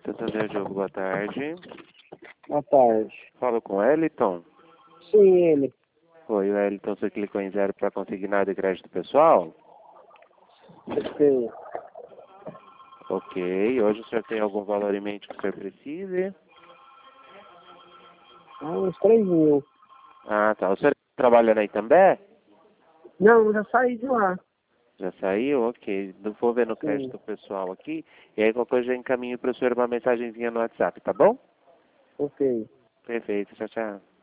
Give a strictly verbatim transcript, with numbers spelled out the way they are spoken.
Santander Diogo, boa tarde. Boa tarde. Falo com o Eliton. Sim, ele. Oi, o Eliton, você clicou em zero para consignar de crédito pessoal? Sim. Ok, hoje o senhor tem algum valor em mente que o senhor precise? Ah, uns três mil. Ah, tá. O senhor trabalha na Itambé? Não, já saí de lá. Já saiu? Ok. Não vou ver no crédito pessoal aqui. E aí qualquer coisa eu encaminho para o senhor uma mensagenzinha no WhatsApp, tá bom? Ok. Perfeito. Tchau, tchau.